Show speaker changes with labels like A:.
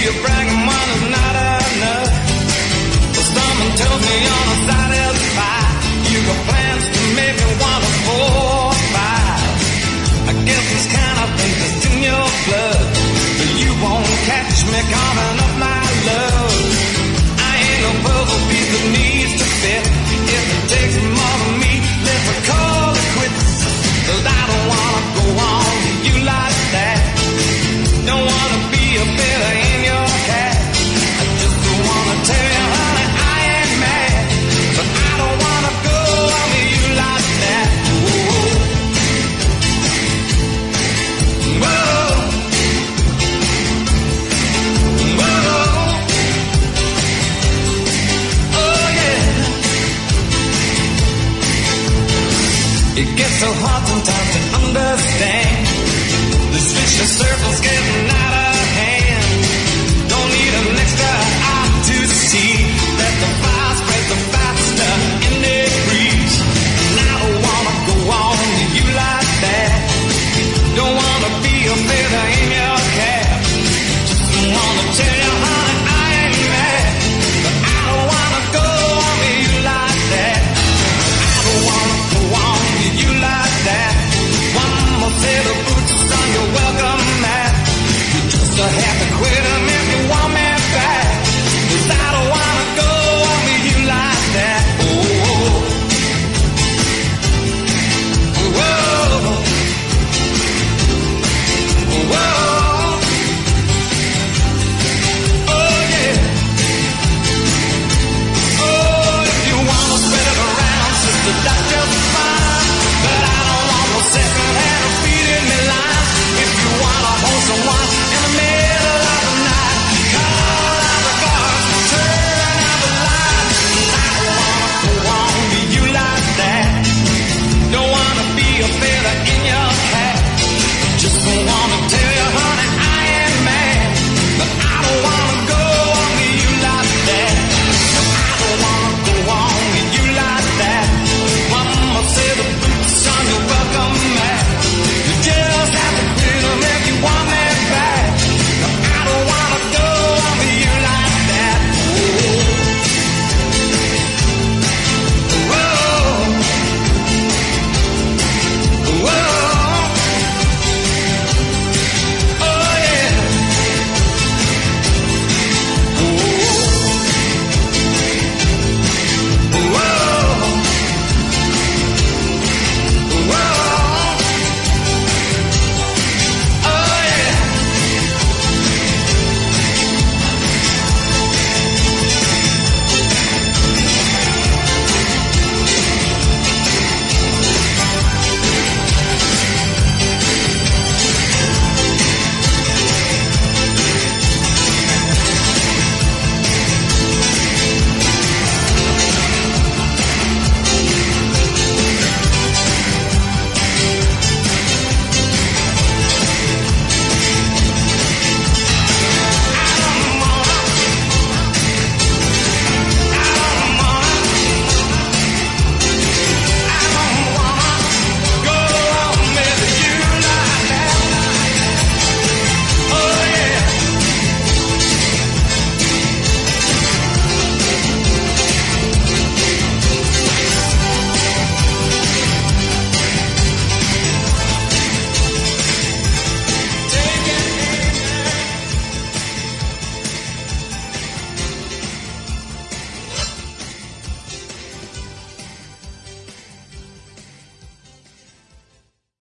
A: you bragging when it's not enough. But someone tells me you're not satisfied. You got plans to make me want a 4-5. I guess this kind of thing is in your blood. But you won't catch me calling up my love. I ain't no puzzle piece that needs to fit. If it takes more than me, let's call it quits. 'Cause I don't wanna go on with you like that. Don't wanna be a feather in your hat. I just don't wanna tell you, honey, I ain't mad. But I don't wanna go on with you like that. Whoa. Whoa. Whoa. Oh yeah. It gets so hard sometimes to understand. This vicious circle's getting out of hand. Don't need an extra eye to see that the fire spreads the faster in the breeze. And I don't wanna go on with you like that. Don't wanna be a feather in your